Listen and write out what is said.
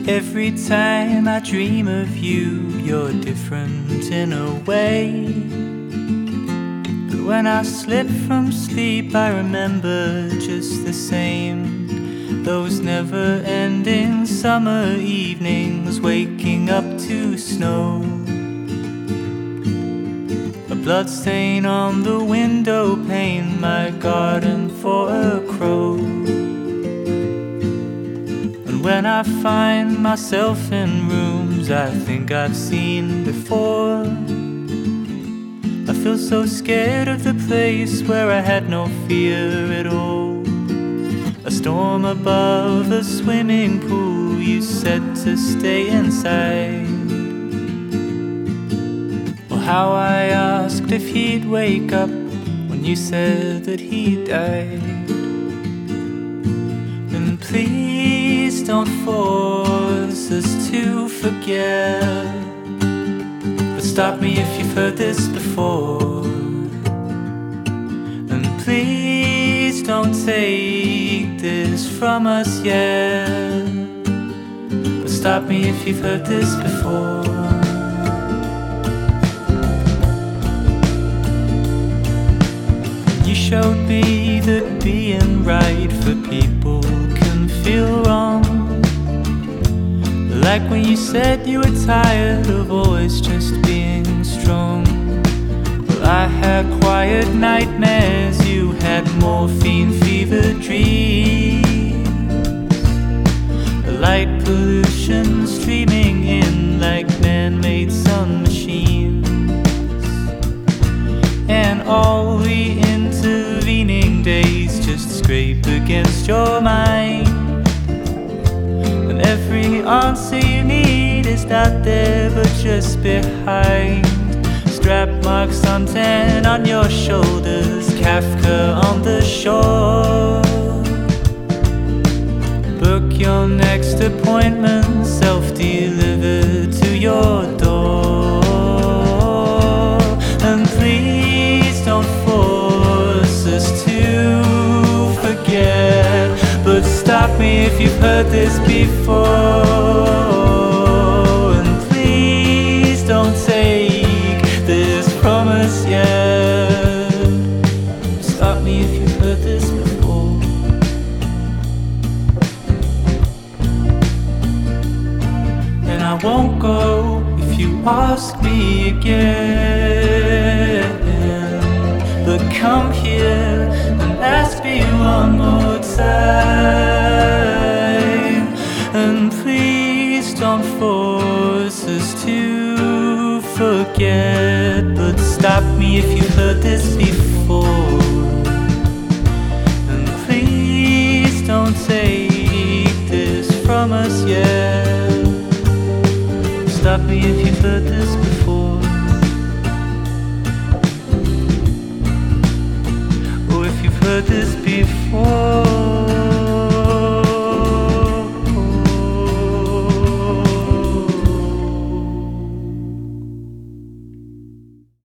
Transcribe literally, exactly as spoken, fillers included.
Every time I dream of you, you're different in a way. But when I slip from sleep, I remember just the same. Those never-ending summer evenings, waking up to snow. A bloodstain on the window pane, my garden for a crow. When I find myself in rooms I think I've seen before, I feel so scared of the place where I had no fear at all. A storm above a swimming pool, you said to stay inside. Well, how I asked if he'd wake up when you said that he died. And please don't force us to forget, but stop me if you've heard this before. And please don't take this from us yet, but stop me if you've heard this before. You showed me that being right for people can feel wrong, like when you said you were tired of always just being strong. Well, I had quiet nightmares, you had morphine fever dreams. The light pollution streaming in like man-made sun machines, and all the intervening days just scrape against your mind. And every answer you need is not there but just behind. Strap marks on tan on your shoulders, Kafka on the shore. Book your next appointment, self-delivered to your door. And please don't force us to forget, but stop me if you've heard this before. And please don't take this from us yet, stop me if you've heard this before. And I won't go if you ask me again, but come here and ask me one more time. And please don't force us to forget, but stop me if you've heard this before. And please don't take this from us yet, stop me if you've heard this before. Or if you've heard this before.